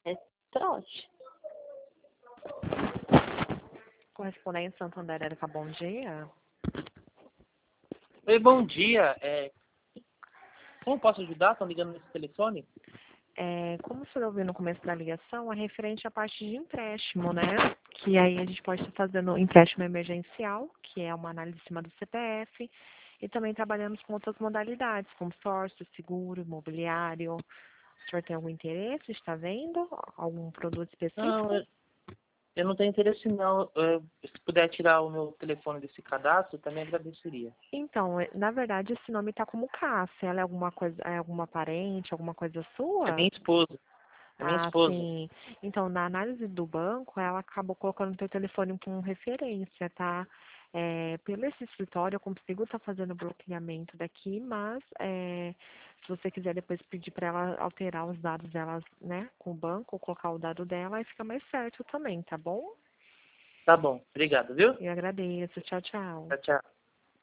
É trote. Correspondente Santander, Érica, bom dia. Oi, bom dia. Como posso ajudar? Estão ligando nesse telefone? Como você ouviu no começo da ligação, é referente à parte de empréstimo, né? Que aí a gente pode estar fazendo empréstimo emergencial, que é uma análise em cima do CPF, e também trabalhamos com outras modalidades, como consórcio, seguro, imobiliário. O senhor tem algum interesse? Está vendo algum produto específico? Não, eu não tenho interesse não. Se puder tirar o meu telefone desse cadastro, eu também agradeceria. Então, na verdade, esse nome está como Cássia. Ela é alguma coisa, é alguma parente, alguma coisa sua? É minha esposa. É minha esposa. Sim. Então, na análise do banco, ela acabou colocando o teu telefone como referência, tá? Pelo esse escritório, eu consigo estar fazendo o bloqueamento daqui, mas se você quiser depois pedir para ela alterar os dados dela, né, com o banco, ou colocar o dado dela, aí fica mais certo também, tá bom? Tá bom. Obrigado, viu? Eu agradeço. Tchau, tchau. Tchau, tchau.